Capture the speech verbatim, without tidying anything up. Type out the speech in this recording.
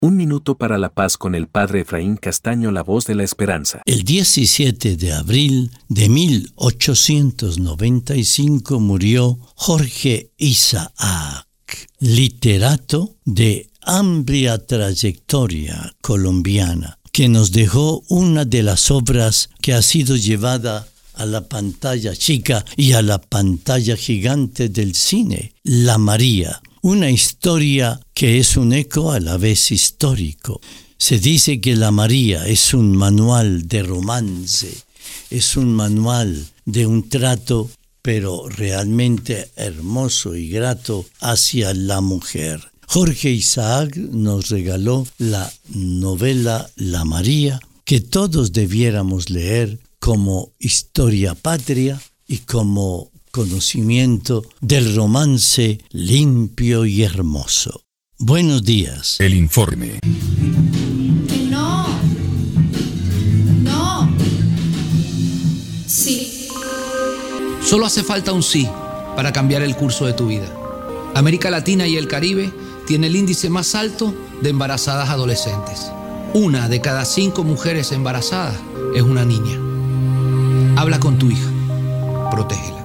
Un minuto para la paz con el Padre Efraín Castaño, la voz de la esperanza. El diecisiete de abril de mil ochocientos noventa y cinco murió Jorge Isaac, literato de amplia trayectoria colombiana, que nos dejó una de las obras que ha sido llevada a la pantalla chica y a la pantalla gigante del cine, La María. Una historia que es un eco a la vez histórico. Se dice que La María es un manual de romance, es un manual de un trato, pero realmente hermoso y grato hacia la mujer. Jorge Isaac nos regaló la novela La María, que todos debiéramos leer como historia patria y como conocimiento del romance limpio y hermoso. Buenos días. El informe. Que no. No. Sí. Solo hace falta un sí para cambiar el curso de tu vida. América Latina y el Caribe tiene el índice más alto de embarazadas adolescentes. Una de cada cinco mujeres embarazadas es una niña. Habla con tu hija. Protégela.